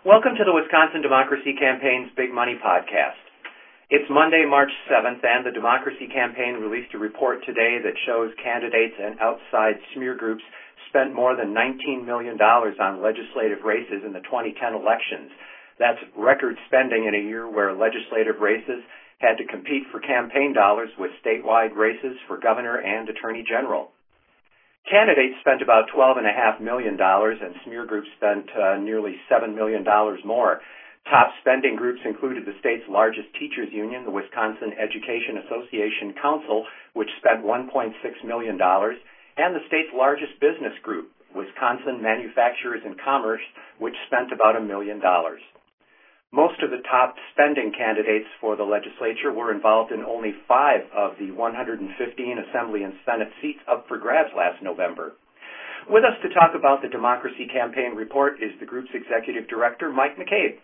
Welcome to the Wisconsin Democracy Campaign's Big Money Podcast. It's Monday, March 7th, and the Democracy Campaign released a report today that shows candidates and outside smear groups spent more than $19 million on legislative races in the 2010 elections. That's record spending in a year where legislative races had to compete for campaign dollars with statewide races for governor and attorney general. Candidates spent about $12.5 million, and smear groups spent nearly $7 million more. Top spending groups included the state's largest teachers union, the Wisconsin Education Association Council, which spent $1.6 million, and the state's largest business group, Wisconsin Manufacturers and Commerce, which spent about $1 million. Most of the top spending candidates for the legislature were involved in only 5 of the 115 Assembly and Senate seats up for grabs last November. With us to talk about the Democracy Campaign report is the group's executive director, Mike McCabe.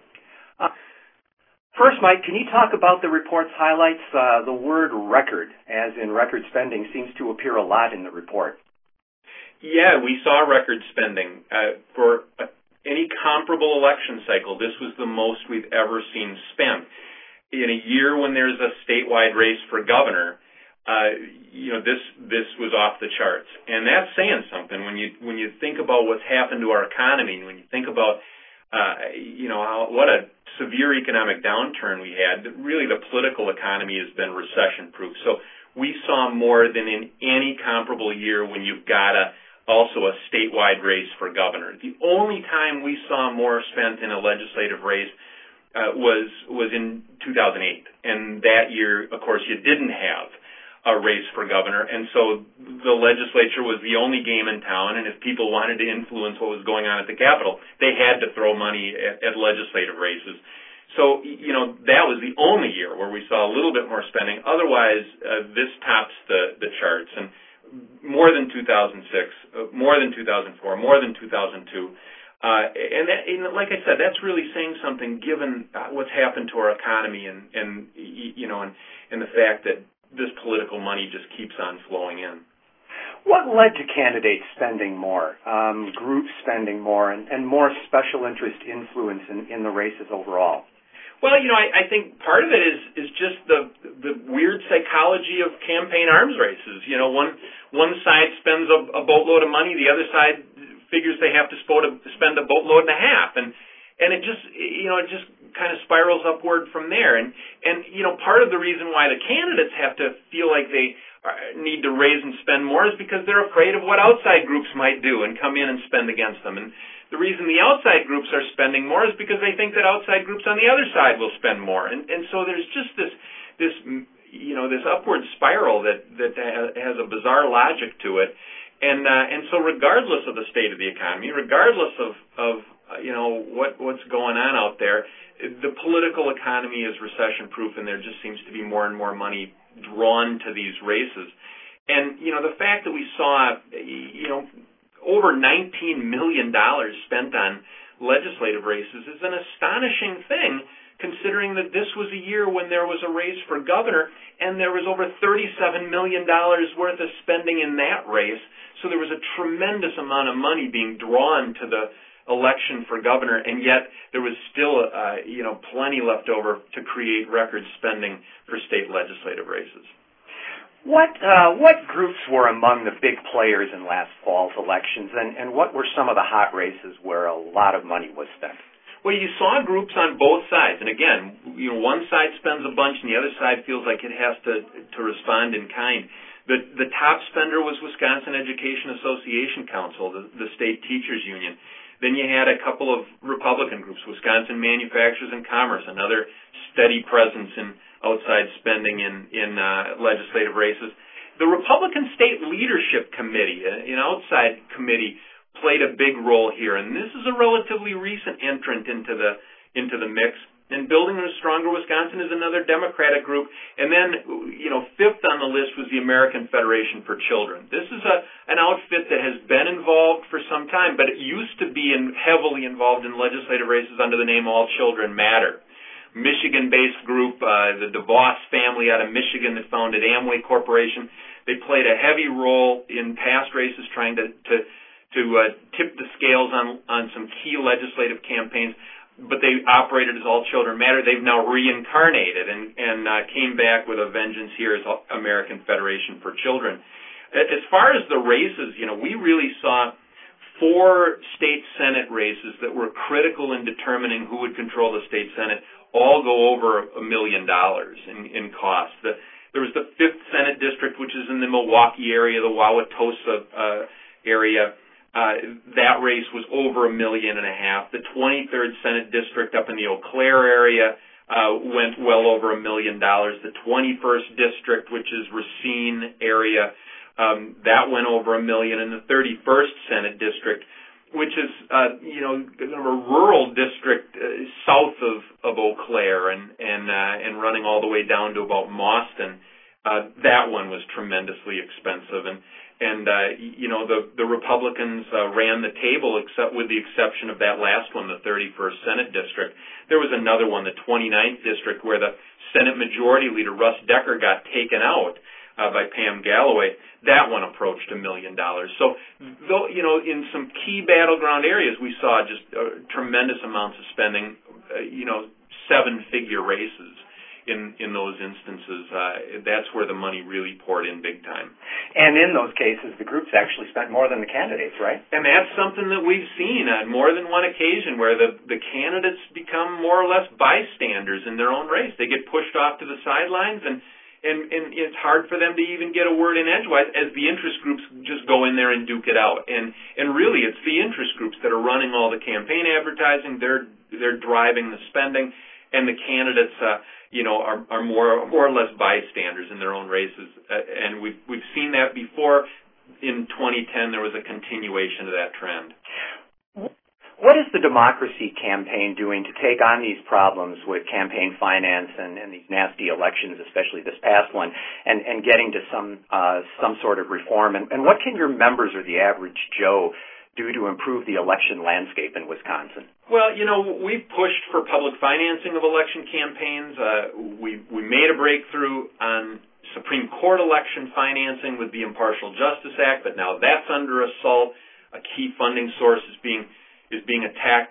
First, Mike, can you talk about the report's highlights? The word record, as in record spending, seems to appear a lot in the report. Yeah, we saw record spending. For any comparable election cycle, this was the most we've ever seen spent. In a year when there's a statewide race for governor, this was off the charts. And that's saying something when you think about what's happened to our economy, when you think about what a severe economic downturn we had. Really, the political economy has been recession-proof. So we saw more than in any comparable year when you've got also a statewide race for governor. The only time we saw more spent in a legislative race was in 2008. And that year, of course, you didn't have a race for governor. And so the legislature was the only game in town. And if people wanted to influence what was going on at the Capitol, they had to throw money at legislative races. So, that was the only year where we saw a little bit more spending. Otherwise, this tops the charts. And more than 2006, more than 2004, more than 2002. And like I said, that's really saying something given what's happened to our economy and the fact that this political money just keeps on flowing in. What led to candidates spending more, groups spending more, and more special interest influence in the races overall? Well, I think part of it is just the weird psychology of campaign arms races. One side spends a boatload of money, the other side figures they have to spend a boatload and a half, and it just kind of spirals upward from there. And part of the reason why the candidates have to feel like they need to raise and spend more is because they're afraid of what outside groups might do and come in and spend against them. And the reason the outside groups are spending more is because they think that outside groups on the other side will spend more. And so there's just this upward spiral that has a bizarre logic to it. And so regardless of the state of the economy, regardless of what's going on out there, the political economy is recession-proof, and there just seems to be more and more money drawn to these races. And, the fact that we saw, over $19 million spent on legislative races is an astonishing thing, considering that this was a year when there was a race for governor, and there was over $37 million worth of spending in that race. So there was a tremendous amount of money being drawn to the election for governor, and yet there was still, plenty left over to create record spending for state legislative races. What groups were among the big players in last fall's elections, and what were some of the hot races where a lot of money was spent? Well, you saw groups on both sides, and again, one side spends a bunch, and the other side feels like it has to respond in kind. The top spender was Wisconsin Education Association Council, the state teachers union. Then you had a couple of Republican groups, Wisconsin Manufacturers and Commerce, another steady presence in outside spending in legislative races. The Republican State Leadership Committee, an outside committee, played a big role here, and this is a relatively recent entrant into the mix. And Building a Stronger Wisconsin is another Democratic group. And then, fifth on the list was the American Federation for Children. This is an outfit that has been involved for some time, but it used to be heavily involved in legislative races under the name All Children Matter. Michigan-based group, the DeVos family out of Michigan that founded Amway Corporation. They played a heavy role in past races trying to tip the scales on some key legislative campaigns, but they operated as All Children Matter. They've now reincarnated and came back with a vengeance here as American Federation for Children. As far as the races, we really saw 4 state Senate races that were critical in determining who would control the state Senate all go over $1 million in cost. There was the 5th Senate District, which is in the Milwaukee area, the Wauwatosa area. That race was over $1.5 million. The 23rd Senate District up in the Eau Claire area went well over $1 million. The 21st District, which is Racine area, that went over $1 million. And the 31st Senate District, which is kind of a rural district south of Eau Claire and running all the way down to about Mauston, that one was tremendously expensive. And the Republicans ran the table, except with the exception of that last one, the 31st Senate District. There was another one, the 29th District, where the Senate Majority Leader, Russ Decker, got taken out by Pam Galloway. That one approached $1 million. So, though, in some key battleground areas, we saw just tremendous amounts of spending, 7-figure races. In those instances, that's where the money really poured in big time. And in those cases, the groups actually spent more than the candidates, right? And that's something that we've seen on more than one occasion, where the candidates become more or less bystanders in their own race. They get pushed off to the sidelines, and it's hard for them to even get a word in edgewise as the interest groups just go in there and duke it out. And really, it's the interest groups that are running all the campaign advertising. They're driving the spending, and the candidates are more or less bystanders in their own races, and we've seen that before. In 2010, there was a continuation of that trend. What is the Democracy Campaign doing to take on these problems with campaign finance and these nasty elections, especially this past one, and getting to some sort of reform? And what can your members or the average Joe do to improve the election landscape in Wisconsin? Well, we've pushed for public financing of election campaigns. We made a breakthrough on Supreme Court election financing with the Impartial Justice Act, but now that's under assault. A key funding source is being attacked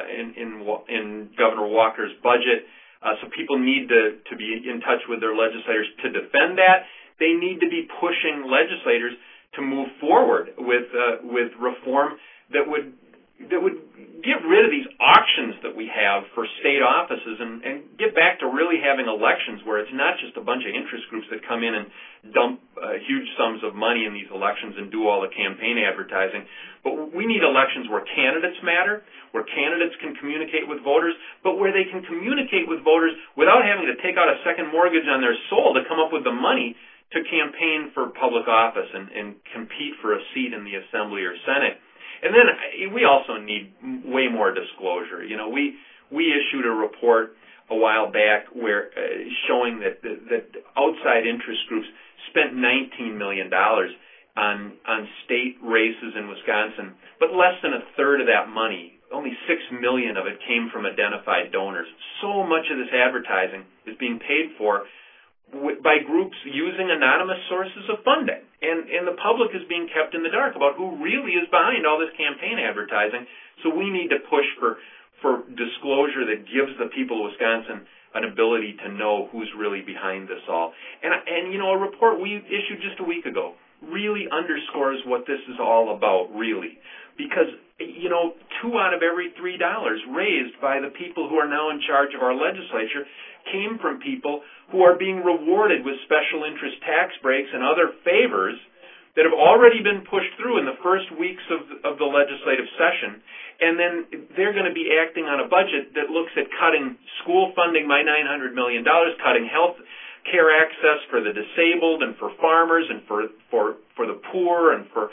in Governor Walker's budget. So people need to be in touch with their legislators to defend that. They need to be pushing legislators to move forward with reform that would get rid of these auctions that we have for state offices and get back to really having elections where it's not just a bunch of interest groups that come in and dump huge sums of money in these elections and do all the campaign advertising. But we need elections where candidates matter, where candidates can communicate with voters, but where they can communicate with voters without having to take out a second mortgage on their soul to come up with the money to campaign for public office and compete for a seat in the Assembly or Senate. And then we also need way more disclosure. We issued a report a while back where showing that outside interest groups spent $19 million on state races in Wisconsin, but less than a third of that money, only $6 million of it, came from identified donors. So much of this advertising is being paid for by groups using anonymous sources of funding. And the public is being kept in the dark about who really is behind all this campaign advertising. So we need to push for disclosure that gives the people of Wisconsin an ability to know who's really behind this all. And a report we issued just a week ago really underscores what this is all about, really. Because, 2 out of every $3 raised by the people who are now in charge of our legislature came from people who are being rewarded with special interest tax breaks and other favors that have already been pushed through in the first weeks of the legislative session. And then they're going to be acting on a budget that looks at cutting school funding by $900 million, cutting health care access for the disabled and for farmers and for the poor and for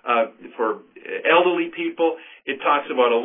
elderly people. It talks about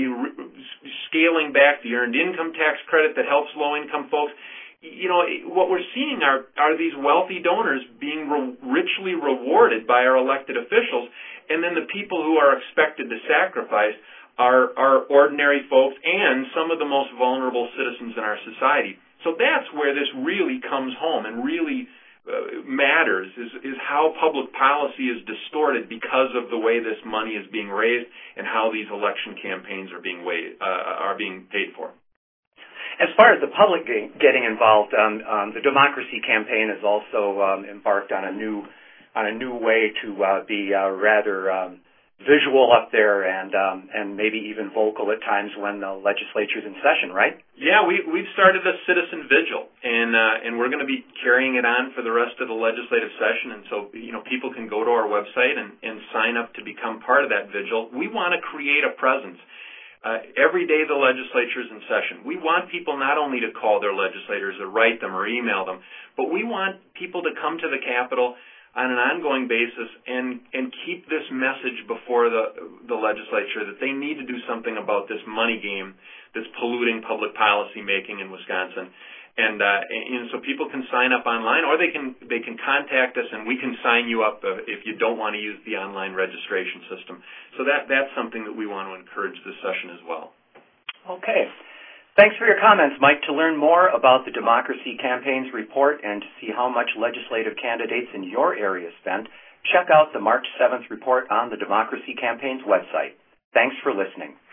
scaling back the earned income tax credit that helps low-income folks. What we're seeing are these wealthy donors being richly rewarded by our elected officials, and then the people who are expected to sacrifice are ordinary folks and some of the most vulnerable citizens in our society. So that's where this really comes home and really matters is how public policy is distorted because of the way this money is being raised and how these election campaigns are being paid for. As far as the public getting involved, the Democracy Campaign has also embarked on a new way to be rather visual up there and maybe even vocal at times when the legislature's in session, right? Yeah, we've started a citizen vigil, and we're going to be carrying it on for the rest of the legislative session. And so, people can go to our website and sign up to become part of that vigil. We want to create a presence. Every day the legislature's in session. We want people not only to call their legislators or write them or email them, but we want people to come to the Capitol on an ongoing basis and keep this message before the legislature that they need to do something about this money game that's polluting public policy making in Wisconsin. And so people can sign up online, or they can contact us, and we can sign you up if you don't want to use the online registration system. So that's something that we want to encourage this session as well. Okay. Thanks for your comments, Mike. To learn more about the Democracy Campaign's report and to see how much legislative candidates in your area spent, check out the March 7th report on the Democracy Campaign's website. Thanks for listening.